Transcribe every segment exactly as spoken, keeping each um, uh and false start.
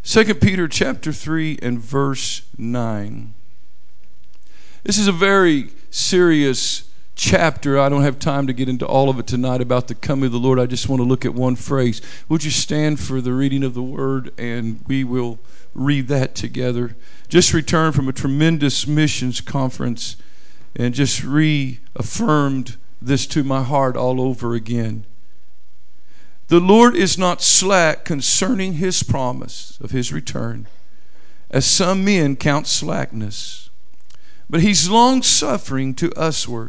Second Peter chapter three and verse nine. This is a very serious chapter. I don't have time to get into all of it tonight about the coming of the Lord. I just want to look at one phrase. Would you stand for the reading of the word, and we will read that together. Just returned from a tremendous missions conference and just reaffirmed this to my heart all over again. The Lord is not slack concerning his promise of his return, as some men count slackness, but he's long-suffering to usward,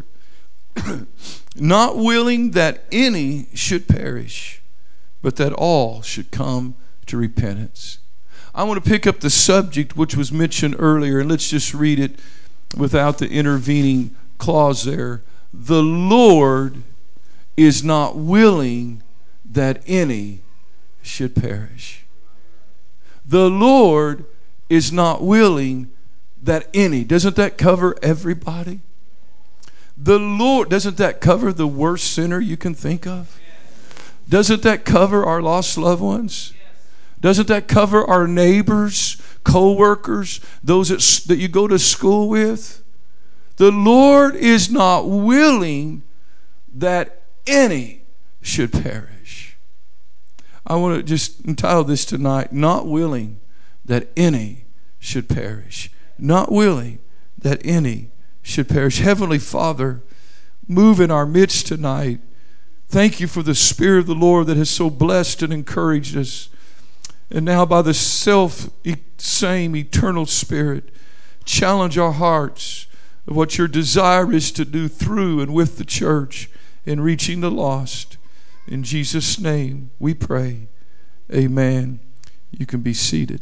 not willing that any should perish, but that all should come to repentance. I want to pick up the subject which was mentioned earlier, and let's just read it without the intervening clause there. The Lord is not willing that any should perish. The Lord is not willing that any. Doesn't that cover everybody? The Lord, doesn't that cover the worst sinner you can think of? Doesn't that cover our lost loved ones? Doesn't that cover our neighbors, co-workers, those that, that you go to school with? The Lord is not willing that any should perish. I want to just entitle this tonight, Not Willing That Any Should Perish. Not willing that any should perish. Heavenly Father, move in our midst tonight. Thank you for the Spirit of the Lord that has so blessed and encouraged us. And now by the self same eternal Spirit, challenge our hearts of what your desire is to do through and with the church in reaching the lost. In Jesus' name we pray. Amen. You can be seated.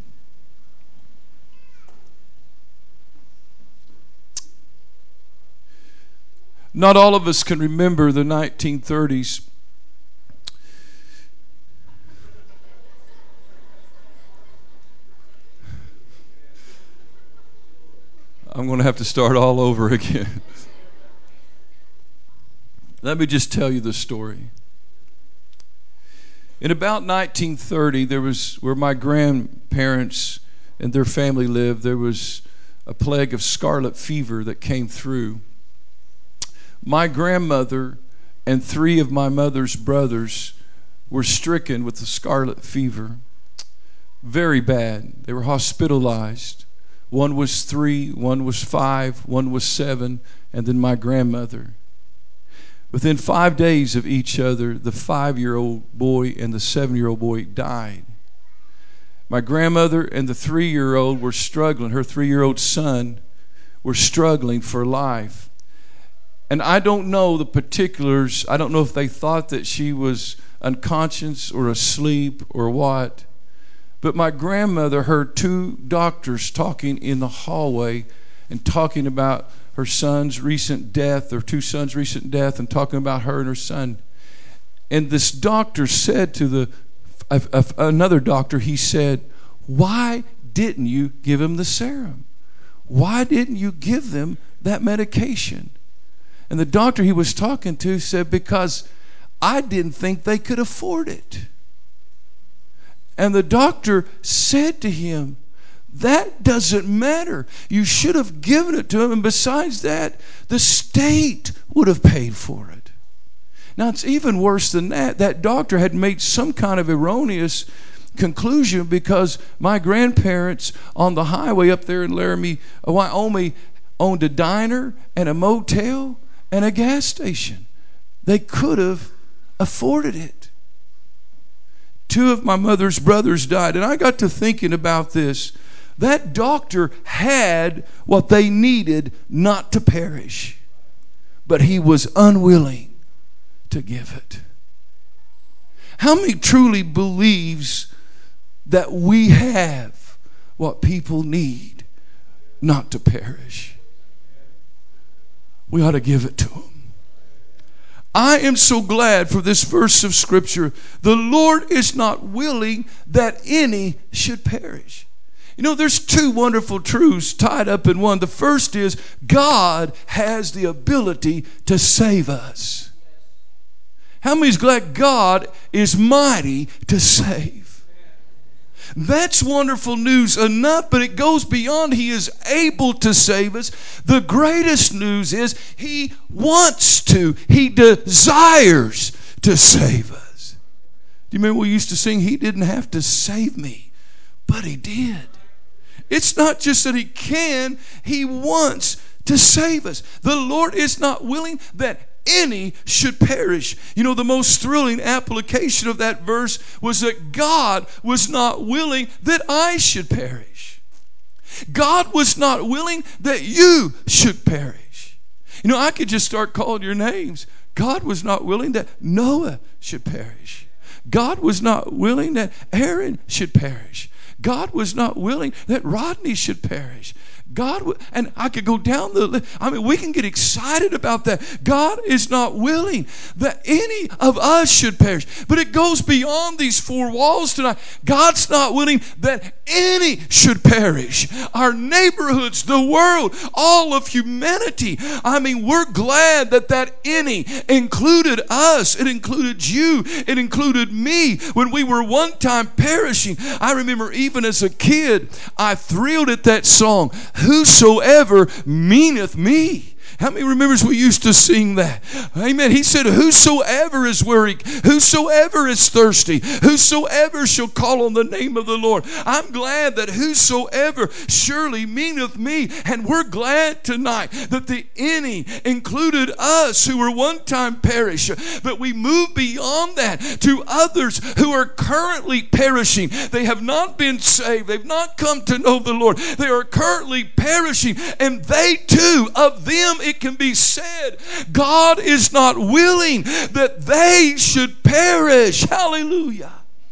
Not all of us can remember the nineteen thirties. I'm going to have to start all over again. Let me just tell you the story. In about nineteen thirty, there was, where my grandparents and their family lived, there was a plague of scarlet fever that came through. My grandmother and three of my mother's brothers were stricken with the scarlet fever. Very bad. They were hospitalized. One was three, one was five, one was seven, and then my grandmother. Within five days of each other, the five-year-old boy and the seven-year-old boy died. My grandmother and the three-year-old were struggling. Her three-year-old son were struggling for life. And I don't know the particulars. I don't know if they thought that she was unconscious or asleep or what. But my grandmother heard two doctors talking in the hallway and talking about her son's recent death, or two sons' recent death, and talking about her and her son. And this doctor said to the uh, uh, another doctor, he said, "Why didn't you give him the serum? Why didn't you give them that medication?" And the doctor he was talking to said, "Because I didn't think they could afford it." And the doctor said to him, "That doesn't matter. You should have given it to him. And besides that, the state would have paid for it." Now, it's even worse than that. That doctor had made some kind of erroneous conclusion, because my grandparents on the highway up there in Laramie, Wyoming, owned a diner and a motel and a gas station. They could have afforded it. Two of my mother's brothers died, and I got to thinking about this. That doctor had what they needed not to perish, but he was unwilling to give it. How many truly believes that we have what people need not to perish? We ought to give it to them. I am so glad for this verse of Scripture. The Lord is not willing that any should perish. You know, there's two wonderful truths tied up in one. The first is God has the ability to save us. How many is glad God is mighty to save? That's wonderful news enough, but it goes beyond He is able to save us. The greatest news is He wants to, He desires to save us. Do you remember we used to sing, He didn't have to save me, but He did. It's not just that He can, He wants to save us. The Lord is not willing that any should perish. You know, the most thrilling application of that verse was that God was not willing that I should perish. God was not willing that you should perish. You know, I could just start calling your names. God was not willing that Noah should perish. God was not willing that Aaron should perish. God was not willing that Rodney should perish. God, and I could go down the list. I mean, we can get excited about that. God is not willing that any of us should perish. But it goes beyond these four walls tonight. God's not willing that any should perish. Our neighborhoods, the world, all of humanity. I mean, we're glad that that any included us. It included you. It included me when we were one time perishing. I remember even as a kid, I thrilled at that song, Whosoever meaneth me. How many remembers we used to sing that? Amen. He said, whosoever is weary, whosoever is thirsty, whosoever shall call on the name of the Lord. I'm glad that whosoever surely meaneth me. And we're glad tonight that the any included us who were one time perished. But we move beyond that to others who are currently perishing. They have not been saved. They've not come to know the Lord. They are currently perishing. And they too, of them it can be said, God is not willing that they should perish. Hallelujah.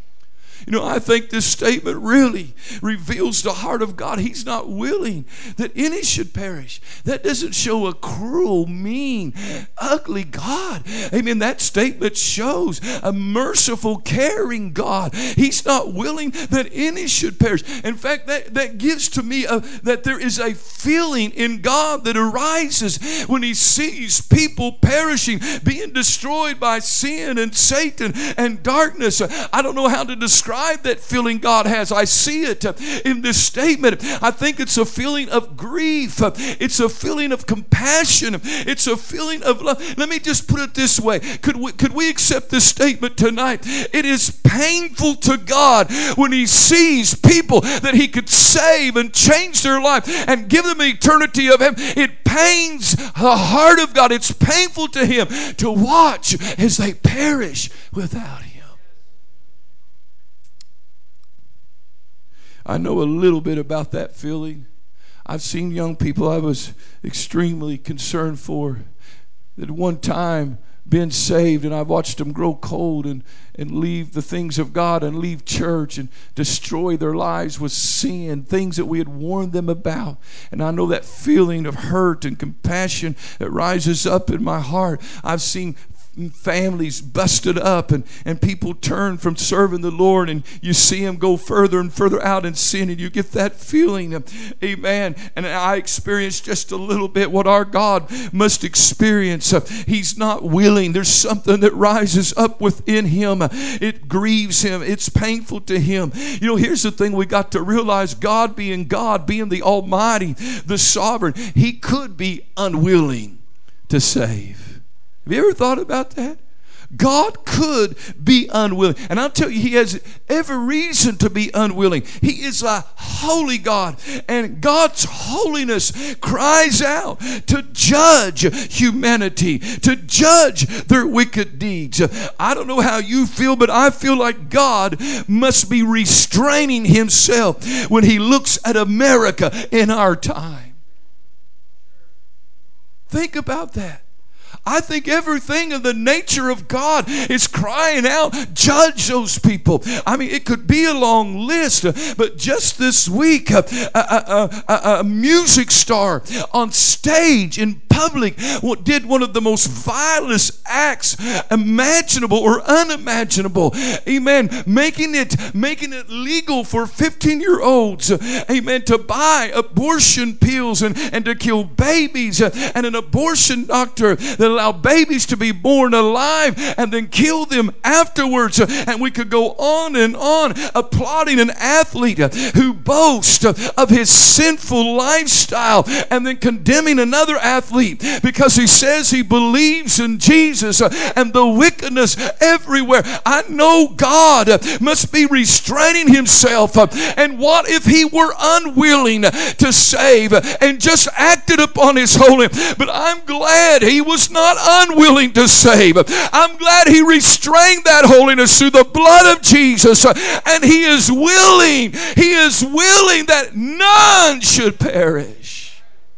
You know, I think this statement really reveals the heart of God. He's not willing that any should perish. That doesn't show a cruel, mean, ugly God. Amen. That statement shows a merciful, caring God. He's not willing that any should perish. In fact, that, that gives to me a, that there is a feeling in God that arises when He sees people perishing, being destroyed by sin and Satan and darkness. I don't know how to describe that feeling God has. I see it in this statement. I think it's a feeling of grief. It's a feeling of compassion. It's a feeling of love. Let me just put it this way. Could we, could we accept this statement tonight? It is painful to God when He sees people that He could save and change their life and give them an eternity of Him. It pains the heart of God. It's painful to Him to watch as they perish without Him. I know a little bit about that feeling. I've seen young people I was extremely concerned for that one time been saved, and I've watched them grow cold and, and leave the things of God and leave church and destroy their lives with sin, things that we had warned them about. And I know that feeling of hurt and compassion that rises up in my heart. I've seen families busted up and, and people turn from serving the Lord, and you see them go further and further out in sin, and you get that feeling of, amen. And I experienced just a little bit what our God must experience. He's not willing. There's something that rises up within Him. It grieves Him. It's painful to Him. You know, here's the thing we got to realize. God being God, being the Almighty, the Sovereign, He could be unwilling to save. Have you ever thought about that? God could be unwilling. And I'll tell you, He has every reason to be unwilling. He is a holy God. And God's holiness cries out to judge humanity, to judge their wicked deeds. I don't know how you feel, but I feel like God must be restraining Himself when He looks at America in our time. Think about that. I think everything in the nature of God is crying out, judge those people. I mean, it could be a long list, but just this week, a, a, a, a, a music star on stage in public did one of the most vilest acts imaginable or unimaginable. Amen. Making it, making it legal for fifteen-year-olds, amen, to buy abortion pills and, and to kill babies, and an abortion doctor that allowed babies to be born alive and then kill them afterwards. And we could go on and on, applauding an athlete who boasts of his sinful lifestyle and then condemning another athlete because he says he believes in Jesus, and the wickedness everywhere. I know God must be restraining himself. And what if he were unwilling to save and just acted upon his holiness? But I'm glad he was not unwilling to save. I'm glad he restrained that holiness through the blood of Jesus, and he is willing, he is willing that none should perish.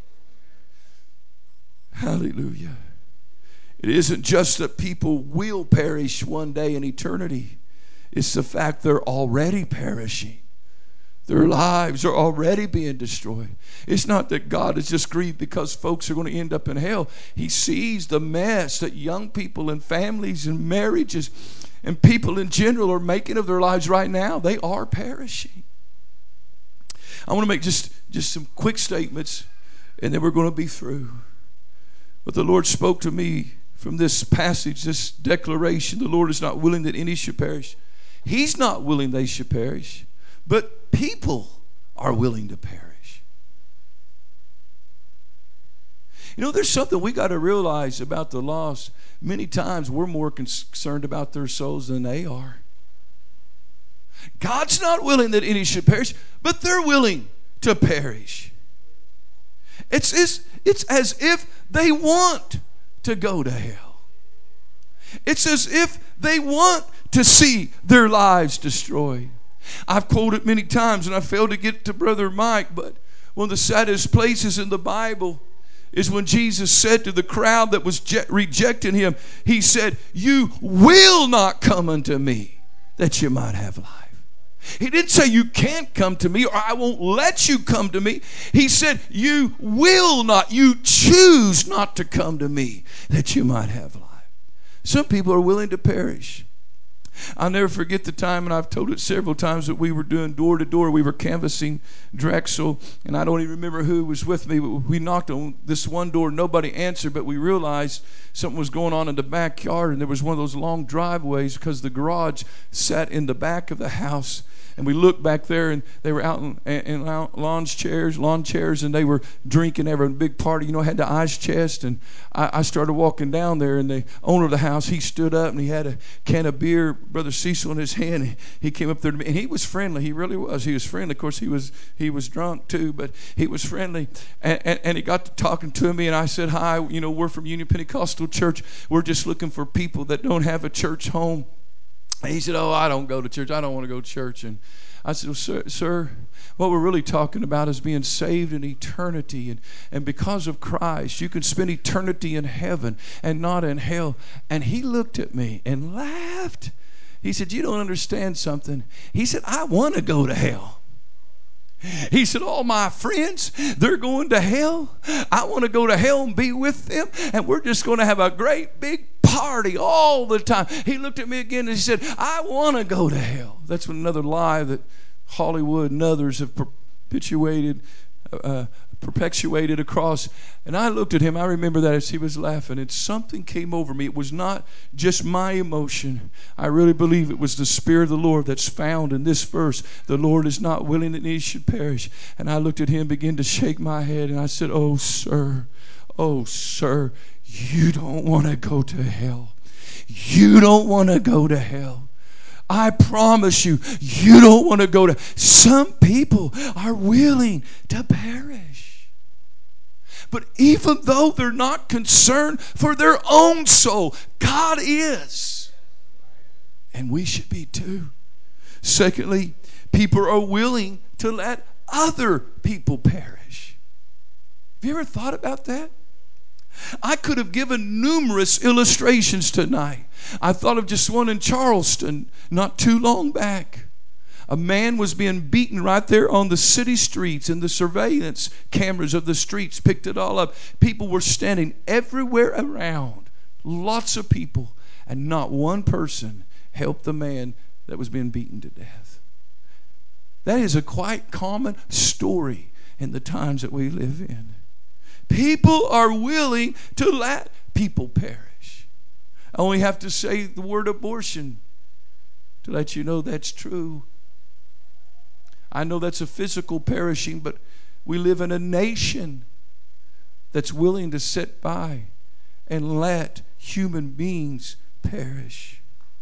Hallelujah. It isn't just that people will perish one day in eternity. It's the fact they're already perishing. Their lives are already being destroyed. It's not that God is just grieved because folks are going to end up in hell. He sees the mess that young people and families and marriages and people in general are making of their lives right now. They are perishing. I want to make just, just some quick statements, and then we're going to be through. But the Lord spoke to me from this passage, this declaration. The Lord is not willing that any should perish. He's not willing they should perish, but people are willing to perish. You know, there's something we got to realize about the lost. Many times we're more concerned about their souls than they are. God's not willing that any should perish, but they're willing to perish. It's, it's, it's as if they want to go to hell. It's as if they want to see their lives destroyed. I've quoted many times, and I failed to get to Brother Mike, but one of the saddest places in the Bible is when Jesus said to the crowd that was je- rejecting him, he said, "You will not come unto me that you might have life." He didn't say you can't come to me or I won't let you come to me. He said you will not, you choose not to come to me that you might have life. Some people are willing to perish. I'll never forget the time, and I've told it several times, that we were doing door to door. We were canvassing Drexel, and I don't even remember who was with me, but we knocked on this one door. Nobody answered, but we realized something was going on in the backyard, and there was one of those long driveways because the garage sat in the back of the house. And we looked back there, and they were out in, in lawn chairs, lawn chairs, and they were drinking, having a big party. You know, had the ice chest, and I, I started walking down there, and the owner of the house, he stood up, and he had a can of beer, Brother Cecil, in his hand. He, he came up there to me, and he was friendly. He really was. He was friendly. Of course, he was he was drunk too, but he was friendly. And, and, and he got to talking to me, and I said, "Hi, you know, we're from Union Pentecostal Church. We're just looking for people that don't have a church home." And he said, "Oh, I don't go to church. I don't want to go to church." And I said, "Well, sir, sir, what we're really talking about is being saved in eternity. And, and because of Christ, you can spend eternity in heaven and not in hell." And he looked at me and laughed. He said, "You don't understand something." He said, "I want to go to hell." He said, "All my friends, they're going to hell. I want to go to hell and be with them. And we're just going to have a great big party all the time." He looked at me again and he said, "I want to go to hell." That's another lie that Hollywood and others have perpetuated, uh, perpetuated across. And I looked at him. I remember that as he was laughing, and something came over me. It was not just my emotion. I really believe it was the Spirit of the Lord that's found in this verse. The Lord is not willing that any should perish. And I looked at him, began to shake my head, and I said, "Oh, sir, oh, sir, you don't want to go to hell. You don't want to go to hell. I promise you, you don't want to go to." Some people are willing to perish. But even though they're not concerned for their own soul, God is. And we should be too. Secondly, people are willing to let other people perish. Have you ever thought about that? I could have given numerous illustrations tonight. I thought of just one in Charleston not too long back. A man was being beaten right there on the city streets, and the surveillance cameras of the streets picked it all up. People were standing everywhere around, lots of people, and not one person helped the man that was being beaten to death. That is a quite common story in the times that we live in. People are willing to let people perish. I only have to say the word abortion to let you know that's true. I know that's a physical perishing, but we live in a nation that's willing to sit by and let human beings perish.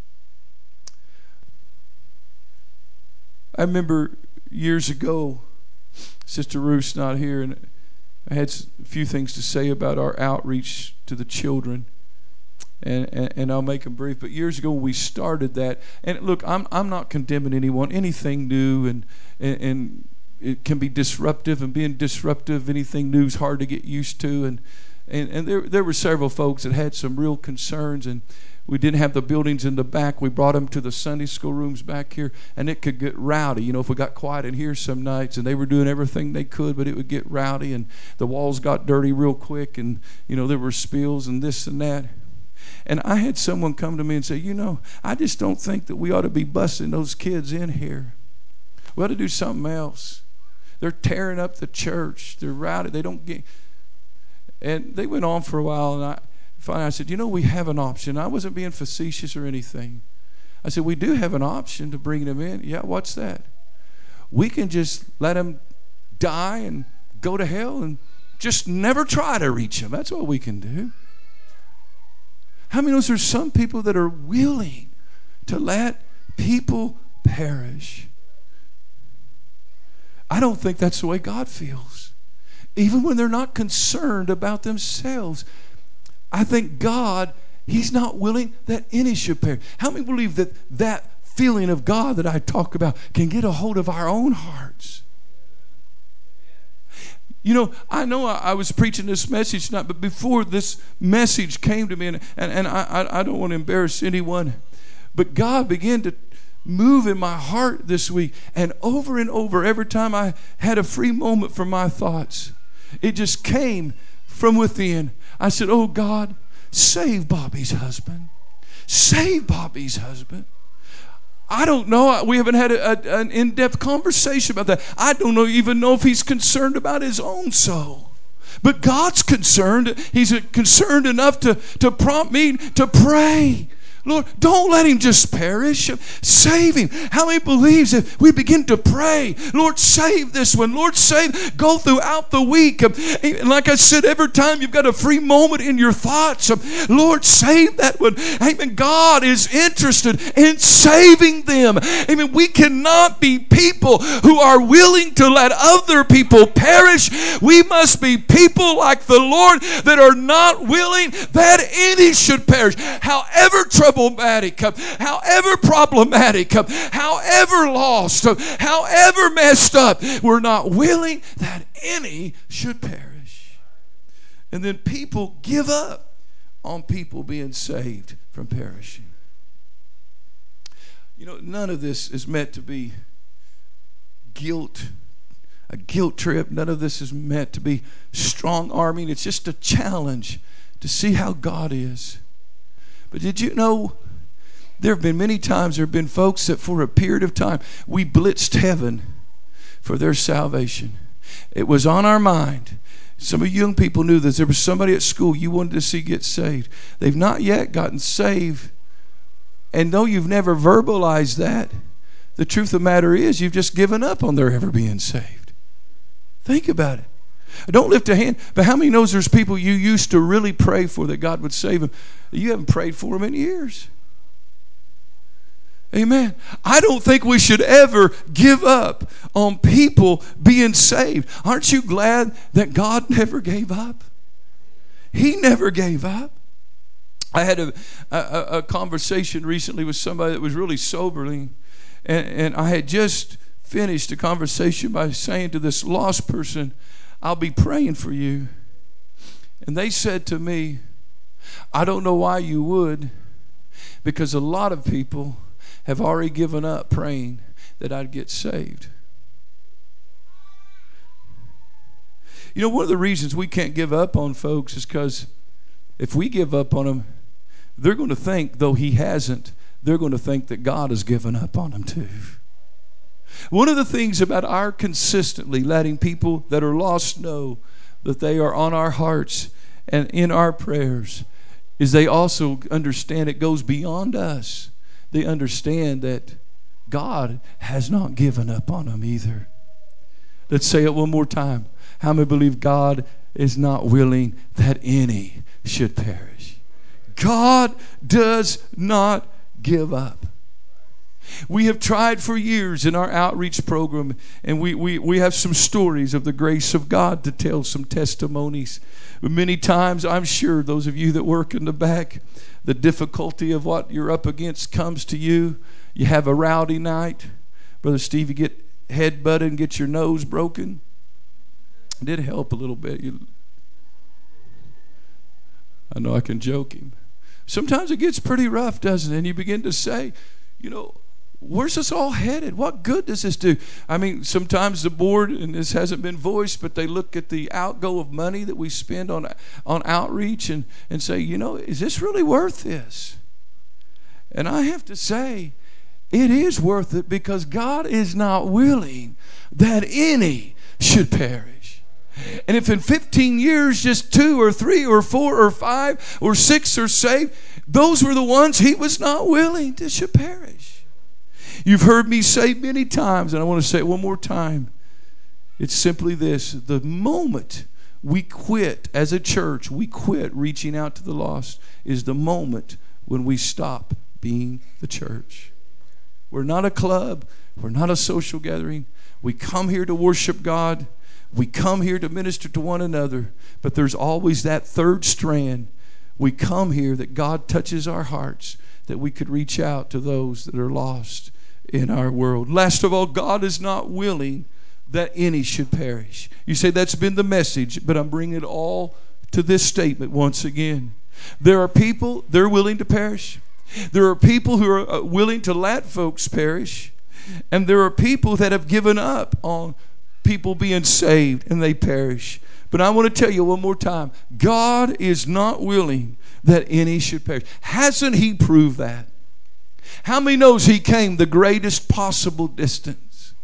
I remember years ago, Sister Ruth's not here, and I had a few things to say about our outreach to the children, and, and, and I'll make them brief. But years ago we started that, and look, I'm I'm not condemning anyone. Anything new and and, and it can be disruptive, and being disruptive, anything new is hard to get used to. And and, and there there were several folks that had some real concerns, and we didn't have the buildings in the back. We brought them to the Sunday school rooms back here, and it could get rowdy. You know, if we got quiet in here some nights, and they were doing everything they could, but it would get rowdy, and the walls got dirty real quick, and, you know, there were spills and this and that. And I had someone come to me and say, you know, I just don't think that we ought to be busting those kids in here. We ought to do something else. They're tearing up the church. They're rowdy. They don't get... And they went on for a while, and I... Finally, I said, you know, we have an option. I wasn't being facetious or anything. I said, we do have an option to bring them in. Yeah, what's that? We can just let them die and go to hell and just never try to reach them. That's what we can do. How many knows there's some people that are willing to let people perish? I don't think that's the way God feels. Even when they're not concerned about themselves. I think God, He's not willing that any should perish. How many believe that that feeling of God that I talk about can get a hold of our own hearts? You know, I know I, I was preaching this message tonight, but before this message came to me, and, and, and I, I don't want to embarrass anyone, but God began to move in my heart this week. And over and over, every time I had a free moment for my thoughts, it just came from within. I said, oh God, save Bobby's husband. Save Bobby's husband. I don't know. We haven't had a, a, an in-depth conversation about that. I don't know, even know if he's concerned about his own soul. But God's concerned. He's concerned enough to, to prompt me to pray. Lord, don't let him just perish. Save him. How many believes if we begin to pray, Lord, save this one. Lord, save. Go throughout the week. And like I said, every time you've got a free moment in your thoughts, Lord, save that one. Amen. God is interested in saving them. Amen. We cannot be people who are willing to let other people perish. We must be people like the Lord that are not willing that any should perish. However troubled problematic, however problematic, however lost, however messed up, we're not willing that any should perish. And then people give up on people being saved from perishing. You know, none of this is meant to be guilt, a guilt trip. None of this is meant to be strong arming. It's just a challenge to see how God is. But did you know there have been many times there have been folks that for a period of time we blitzed heaven for their salvation. It was on our mind. Some of you young people knew this. There was somebody at school you wanted to see get saved. They've not yet gotten saved. And though you've never verbalized that, the truth of the matter is you've just given up on their ever being saved. Think about it. Don't lift a hand, but how many knows there's people you used to really pray for that God would save them? You haven't prayed for them in years. Amen. I don't think we should ever give up on people being saved. Aren't you glad that God never gave up? He never gave up. I had a, a, a conversation recently with somebody that was really sobering, and, and I had just finished a conversation by saying to this lost person, I'll be praying for you. And they said to me, I don't know why you would, because a lot of people have already given up praying. that I'd get saved. You know, one of the reasons we can't give up on folks is because if we give up on them, they're going to think, though he hasn't, they're going to think that God has given up on them too. One of the things about our consistently letting people that are lost know that they are on our hearts and in our prayers is they also understand it goes beyond us. They understand that God has not given up on them either. Let's say it one more time. How many believe God is not willing that any should perish? God does not give up. We have tried for years in our outreach program, and we, we, we have some stories of the grace of God to tell, some testimonies. Many times, I'm sure those of you that work in the back, the difficulty of what you're up against comes to you. You have a rowdy night. Brother Steve, you get head butted and get your nose broken. It did help a little bit. You, I know I can joke him. Sometimes it gets pretty rough, doesn't it? And you begin to say, you know, where's this all headed? What good does this do? I mean, sometimes the board, and this hasn't been voiced, but they look at the outgo of money that we spend on on outreach and, and say, you know, is this really worth this? And I have to say, it is worth it because God is not willing that any should perish. And if in fifteen years just two or three or four or five or six are saved, those were the ones he was not willing to should perish. You've heard me say many times, and I want to say it one more time. It's simply this. The moment we quit as a church, we quit reaching out to the lost, is the moment when we stop being the church. We're not a club. We're not a social gathering. We come here to worship God. We come here to minister to one another. But there's always that third strand. We come here that God touches our hearts, that we could reach out to those that are lost in our world. Last of all, God is not willing that any should perish. You say that's been the message, but I'm bringing it all to this statement once again. There are people, they're willing to perish. There are people who are willing to let folks perish. And there are people that have given up on people being saved and they perish. But I want to tell you one more time, God is not willing that any should perish. Hasn't he proved that? How many knows he came the greatest possible distance?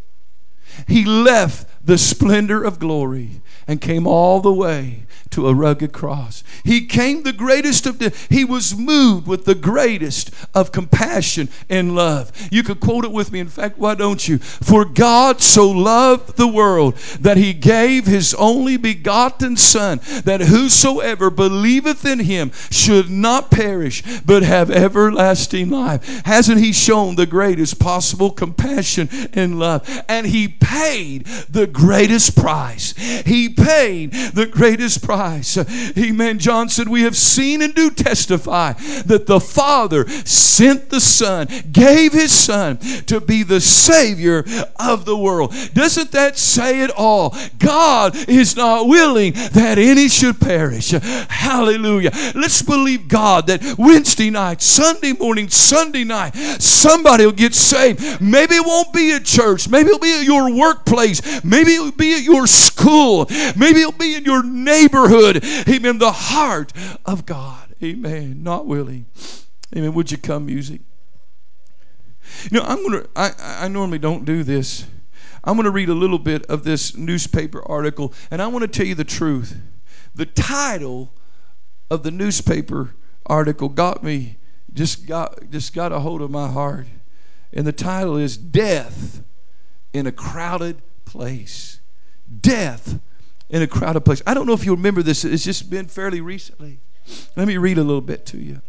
He left the splendor of glory and came all the way to a rugged cross. He came the greatest of the, he was moved with the greatest of compassion and love. You could quote it with me. In fact, why don't you? For God so loved the world that he gave his only begotten Son, that whosoever believeth in him should not perish but have everlasting life. Hasn't he shown the greatest possible compassion and love? And he paid the greatest price. He paid the greatest price. Amen. John said, we have seen and do testify that the Father sent the Son, gave his Son to be the Savior of the world. Doesn't that say it all? God is not willing that any should perish. Hallelujah. Let's believe God that Wednesday night, Sunday morning, Sunday night, somebody will get saved. Maybe it won't be at church. Maybe it'll be at your workplace. Maybe it'll be at your school. Maybe it'll be in your neighborhood. Amen. The heart of God. Amen. Not willing. Amen. Would you come, music? You know, I'm gonna I, I normally don't do this. I'm gonna read a little bit of this newspaper article, and I want to tell you the truth. The title of the newspaper article got me, just got just got a hold of my heart. And the title is Death in a Crowded Place. Death in a crowded place. I don't know if you remember this. It's just been fairly recently. Let me read a little bit to you.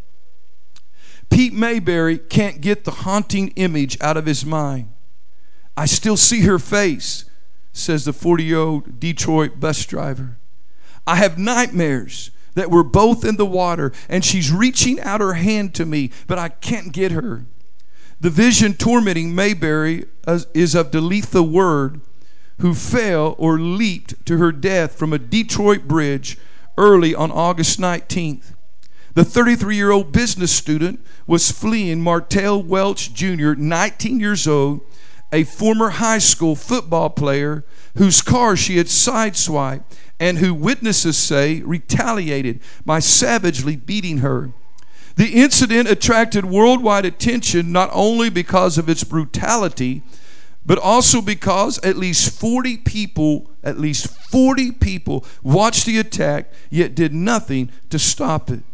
Pete Mayberry can't get the haunting image out of his mind. I still see her face, says the forty-year-old Detroit bus driver. I have nightmares that we're both in the water and she's reaching out her hand to me, but I can't get her. The vision tormenting Mayberry is of Delitha Word, who fell or leaped to her death from a Detroit bridge early on August nineteenth. The thirty-three-year-old business student was fleeing Martell Welch Junior, nineteen years old, a former high school football player whose car she had sideswiped and who witnesses say retaliated by savagely beating her. The incident attracted worldwide attention not only because of its brutality, but also because at least forty people, at least forty people watched the attack, yet did nothing to stop it.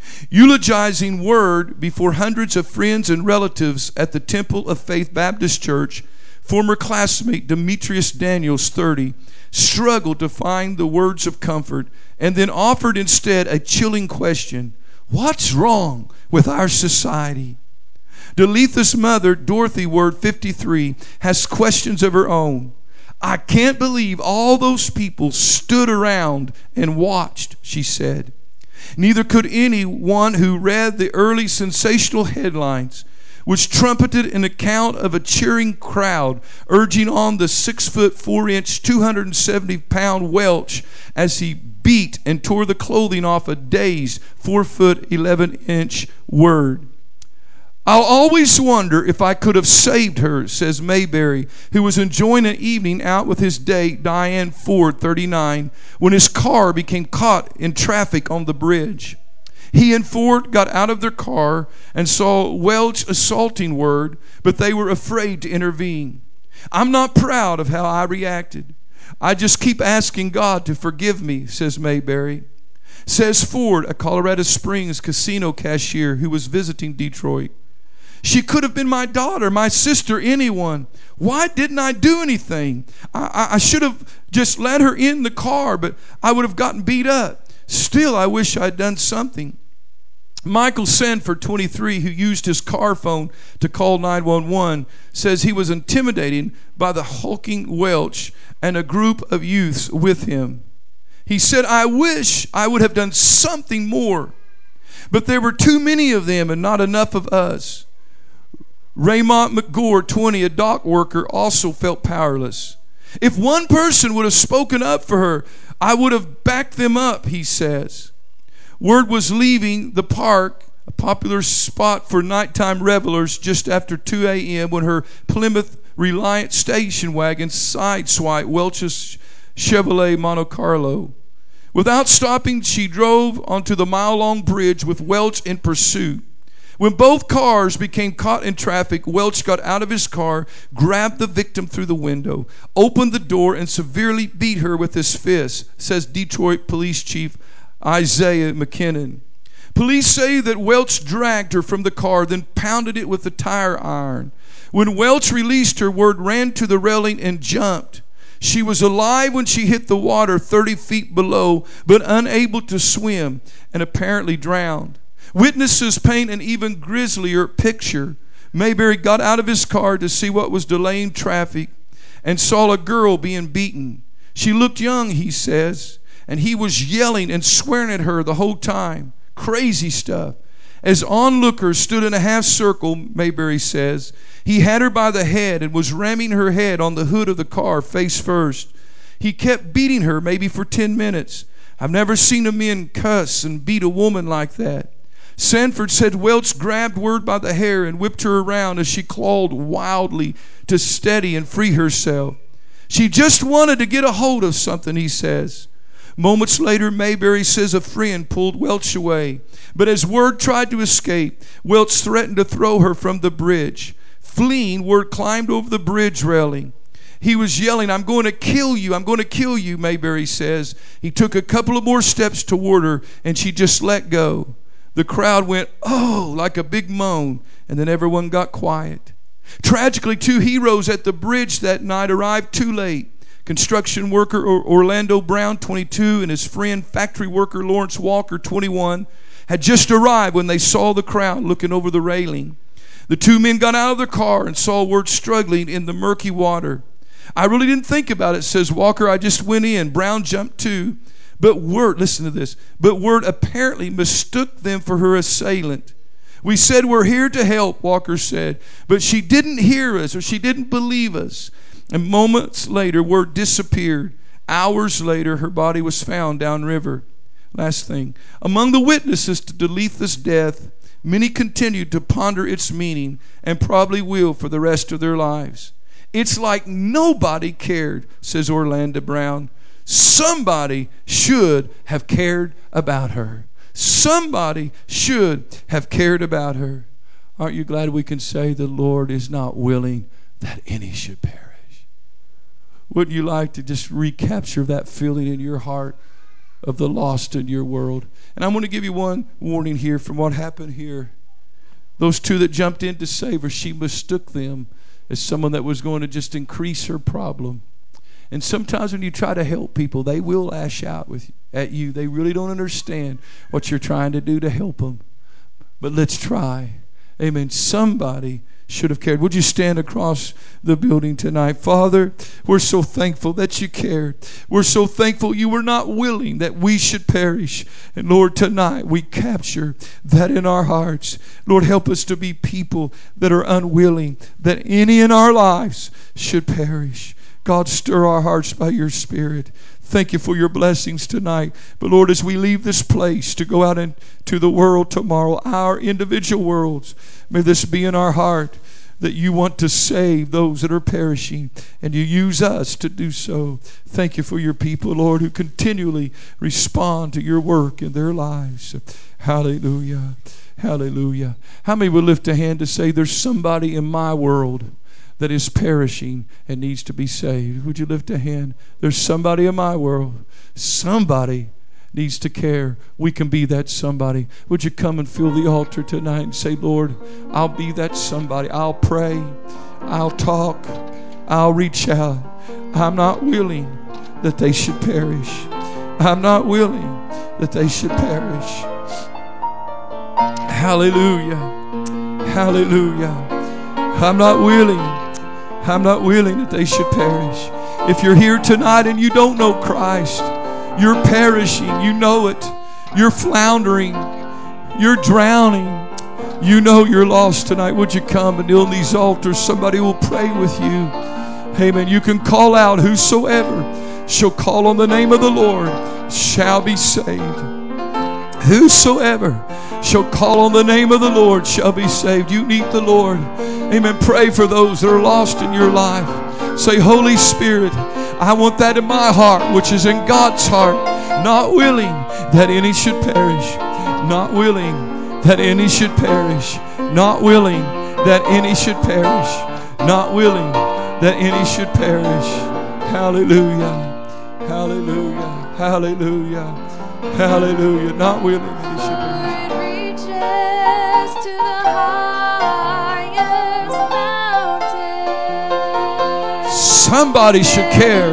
Eulogizing Word before hundreds of friends and relatives at the Temple of Faith Baptist Church, former classmate Demetrius Daniels, thirty, struggled to find the words of comfort and then offered instead a chilling question: what's wrong with our society? Deletha's mother, Dorothy Word, fifty-three, has questions of her own. I can't believe all those people stood around and watched, she said. Neither could anyone who read the early sensational headlines, which trumpeted an account of a cheering crowd urging on the six foot four inch, two hundred seventy pound Welch as he beat and tore the clothing off a dazed four foot eleven inch Word. I'll always wonder if I could have saved her, says Mayberry, who was enjoying an evening out with his date, Diane Ford, thirty-nine, when his car became caught in traffic on the bridge. He and Ford got out of their car and saw Welch assaulting Word, but they were afraid to intervene. I'm not proud of how I reacted. I just keep asking God to forgive me, says Mayberry. Says Ford, a Colorado Springs casino cashier who was visiting Detroit. She could have been my daughter, my sister, anyone. Why didn't I do anything? I, I, I should have just let her in the car, but I would have gotten beat up. Still, I wish I'd done something. Michael Sanford, twenty-three, who used his car phone to call nine one one, says he was intimidated by the hulking Welch and a group of youths with him. He said, I wish I would have done something more, but there were too many of them and not enough of us. Raymond McGore, twenty, a dock worker, also felt powerless. If one person would have spoken up for her, I would have backed them up, he says. Word was leaving the park, a popular spot for nighttime revelers, just after two a.m. when her Plymouth Reliant station wagon sideswiped Welch's Chevrolet Monte Carlo. Without stopping, she drove onto the mile-long bridge with Welch in pursuit. When both cars became caught in traffic, Welch got out of his car, grabbed the victim through the window, opened the door, and severely beat her with his fist, says Detroit Police Chief Isaiah McKinnon. Police say that Welch dragged her from the car, then pounded it with a tire iron. When Welch released her, Word ran to the railing and jumped. She was alive when she hit the water thirty feet below, but unable to swim and apparently drowned. Witnesses paint an even grislier picture. Mayberry got out of his car to see what was delaying traffic and saw a girl being beaten. She looked young, he says, and he was yelling and swearing at her the whole time. Crazy stuff. As onlookers stood in a half circle, Mayberry says, he had her by the head and was ramming her head on the hood of the car face first. He kept beating her maybe for ten minutes. I've never seen a man cuss and beat a woman like that. Sanford said Welch grabbed Word by the hair and whipped her around as she clawed wildly to steady and free herself. She just wanted to get a hold of something, he says. Moments later, Mayberry says a friend pulled Welch away. But as Word tried to escape, Welch threatened to throw her from the bridge. Fleeing, Word climbed over the bridge railing. He was yelling, I'm going to kill you, I'm going to kill you, Mayberry says. He took a couple of more steps toward her, and she just let go. The crowd went, oh, like a big moan, and then everyone got quiet. Tragically, two heroes at the bridge that night arrived too late. Construction worker Orlando Brown, twenty-two, and his friend factory worker Lawrence Walker, twenty-one, had just arrived when they saw the crowd looking over the railing. The two men got out of their car and saw Word struggling in the murky water. I really didn't think about it, says Walker. I just went in. Brown jumped too. But Word, listen to this, but Word apparently mistook them for her assailant. We said we're here to help, Walker said, but she didn't hear us or she didn't believe us. And moments later, Word disappeared. Hours later, her body was found downriver. Last thing, among the witnesses to Deletha's death, many continued to ponder its meaning and probably will for the rest of their lives. It's like nobody cared, says Orlando Brown. Somebody should have cared about her. Somebody should have cared about her. Aren't you glad we can say the Lord is not willing that any should perish? Wouldn't you like to just recapture that feeling in your heart of the lost in your world? And I'm going to give you one warning here from what happened here. Those two that jumped in to save her, she mistook them as someone that was going to just increase her problem. And sometimes when you try to help people, they will lash out with at you. They really don't understand what you're trying to do to help them. But let's try. Amen. Somebody should have cared. Would you stand across the building tonight? Father, we're so thankful that you cared. We're so thankful you were not willing that we should perish. And Lord, tonight we capture that in our hearts. Lord, help us to be people that are unwilling that any in our lives should perish. God, stir our hearts by your Spirit. Thank you for your blessings tonight. But Lord, as we leave this place to go out into the world tomorrow, our individual worlds, may this be in our heart that you want to save those that are perishing, and you use us to do so. Thank you for your people, Lord, who continually respond to your work in their lives. Hallelujah. Hallelujah. How many will lift a hand to say, there's somebody in my world that is perishing and needs to be saved? Would you lift a hand? There's somebody in my world. Somebody needs to care. We can be that somebody. Would you come and fill the altar tonight and say, Lord, I'll be that somebody. I'll pray. I'll talk. I'll reach out. I'm not willing that they should perish. I'm not willing that they should perish. Hallelujah. Hallelujah. I'm not willing. I'm not willing that they should perish. If you're here tonight and you don't know Christ, you're perishing. You know it. You're floundering. You're drowning. You know you're lost tonight. Would you come and kneel on these altars? Somebody will pray with you. Amen. You can call out, whosoever shall call on the name of the Lord shall be saved. Whosoever shall call on the name of the Lord shall be saved. You need the Lord. Amen. Pray for those that are lost in your life. Say, Holy Spirit, I want that in my heart, which is in God's heart. Not willing that any should perish. Not willing that any should perish. Not willing that any should perish. Not willing that any should perish. Hallelujah. Hallelujah. Hallelujah. Hallelujah. Not willing that any should perish. Somebody should care.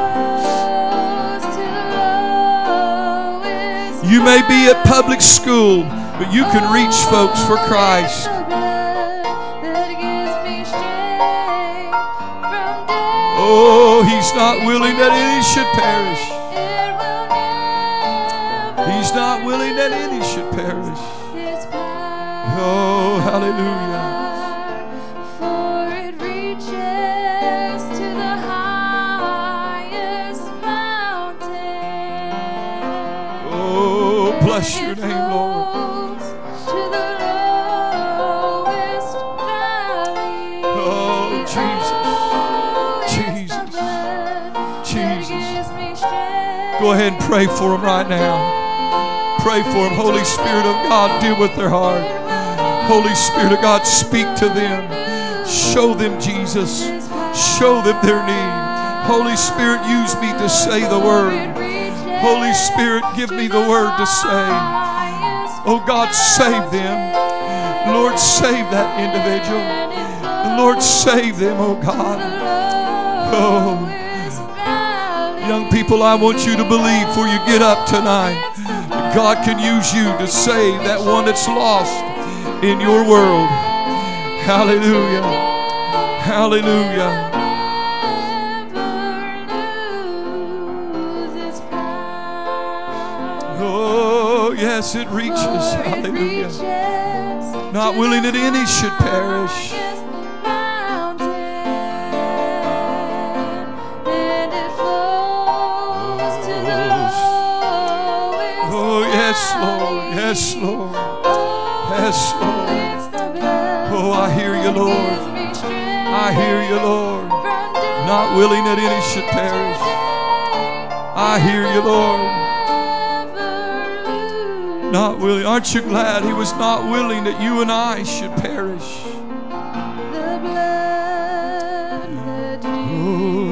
You may be at public school, but you can reach folks for Christ. Oh, he's not willing that any should perish. He's not willing that any should perish. Oh, hallelujah. Bless your name, Lord. Oh, Jesus. Jesus. Jesus. Go ahead and pray for them right now. Pray for them. Holy Spirit of God, deal with their heart. Holy Spirit of God, speak to them. Show them Jesus. Show them their need. Holy Spirit, use me to say the word. Holy Spirit, give me the word to say. Oh God, save them. Lord, save that individual. Lord, save them, oh God. Oh, young people, I want you to believe before you get up tonight that God can use you to save that one that's lost in your world. Hallelujah. Hallelujah. Oh, yes, it reaches. Hallelujah. Not willing that any should perish. Oh, yes, Lord. Yes, Lord. Yes, Lord. Oh, I hear you, Lord. I hear you, Lord. not willing that any should perish. I hear you, Lord. Not willing. Aren't you glad he was not willing that you and I should perish? The blood that you